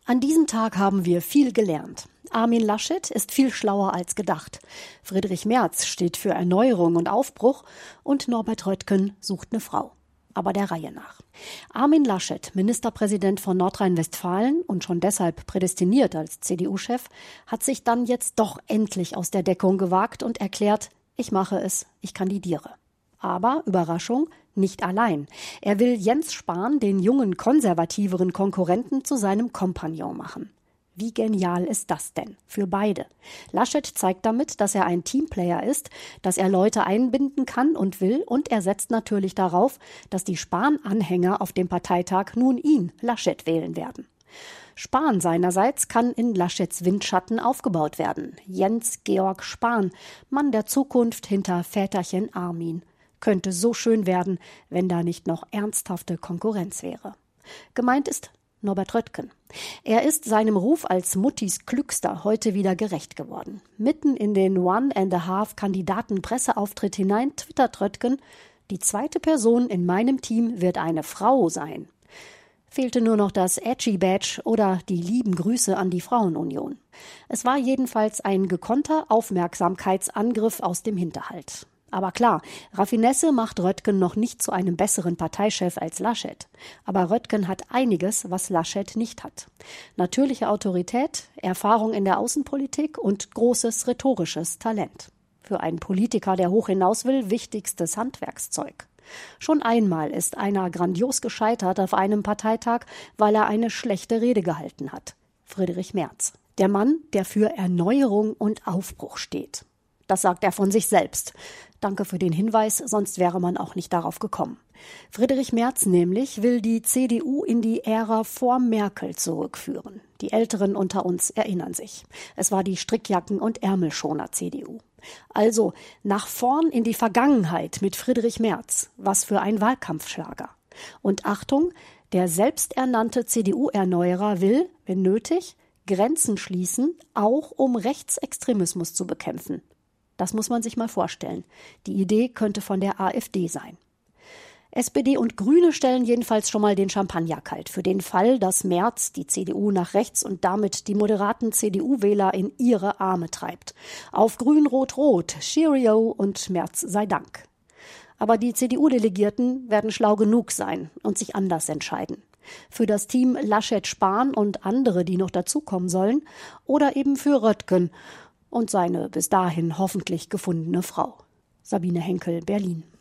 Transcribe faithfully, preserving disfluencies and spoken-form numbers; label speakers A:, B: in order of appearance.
A: An diesem Tag haben wir viel gelernt. Armin Laschet ist viel schlauer als gedacht. Friedrich Merz steht für Erneuerung und Aufbruch und Norbert Röttgen sucht eine Frau. Aber der Reihe nach. Armin Laschet, Ministerpräsident von Nordrhein-Westfalen und schon deshalb prädestiniert als C D U-Chef, hat sich dann jetzt doch endlich aus der Deckung gewagt und erklärt, ich mache es, ich kandidiere. Aber, Überraschung, nicht allein. Er will Jens Spahn, den jungen, konservativeren Konkurrenten, zu seinem Kompagnon machen. Wie genial ist das denn? Für beide. Laschet zeigt damit, dass er ein Teamplayer ist, dass er Leute einbinden kann und will, und er setzt natürlich darauf, dass die Spahn-Anhänger auf dem Parteitag nun ihn, Laschet, wählen werden. Spahn seinerseits kann in Laschets Windschatten aufgebaut werden. Jens Georg Spahn, Mann der Zukunft hinter Väterchen Armin. Könnte so schön werden, wenn da nicht noch ernsthafte Konkurrenz wäre. Gemeint ist Norbert Röttgen. Er ist seinem Ruf als Muttis Klügster heute wieder gerecht geworden. Mitten in den One-and-a-Half-Kandidaten-Presseauftritt hinein twittert Röttgen, die zweite Person in meinem Team wird eine Frau sein. Fehlte nur noch das Edgy Badge oder die lieben Grüße an die Frauenunion. Es war jedenfalls ein gekonnter Aufmerksamkeitsangriff aus dem Hinterhalt. Aber klar, Raffinesse macht Röttgen noch nicht zu einem besseren Parteichef als Laschet. Aber Röttgen hat einiges, was Laschet nicht hat. Natürliche Autorität, Erfahrung in der Außenpolitik und großes rhetorisches Talent. Für einen Politiker, der hoch hinaus will, wichtigstes Handwerkszeug. Schon einmal ist einer grandios gescheitert auf einem Parteitag, weil er eine schlechte Rede gehalten hat. Friedrich Merz. Der Mann, der für Erneuerung und Aufbruch steht. Das sagt er von sich selbst. Danke für den Hinweis, sonst wäre man auch nicht darauf gekommen. Friedrich Merz nämlich will die C D U in die Ära vor Merkel zurückführen. Die Älteren unter uns erinnern sich. Es war die Strickjacken- und Ärmelschoner-C D U. Also nach vorn in die Vergangenheit mit Friedrich Merz. Was für ein Wahlkampfschlager. Und Achtung, der selbsternannte C D U-Erneuerer will, wenn nötig, Grenzen schließen, auch um Rechtsextremismus zu bekämpfen. Das muss man sich mal vorstellen. Die Idee könnte von der AfD sein. S P D und Grüne stellen jedenfalls schon mal den Champagner kalt für den Fall, dass Merz die C D U nach rechts und damit die moderaten C D U-Wähler in ihre Arme treibt. Auf Grün-Rot-Rot, Cheerio und Merz sei Dank. Aber die C D U-Delegierten werden schlau genug sein und sich anders entscheiden. Für das Team Laschet-Spahn und andere, die noch dazukommen sollen, oder eben für Röttgen und seine bis dahin hoffentlich gefundene Frau. Sabine Henkel, Berlin.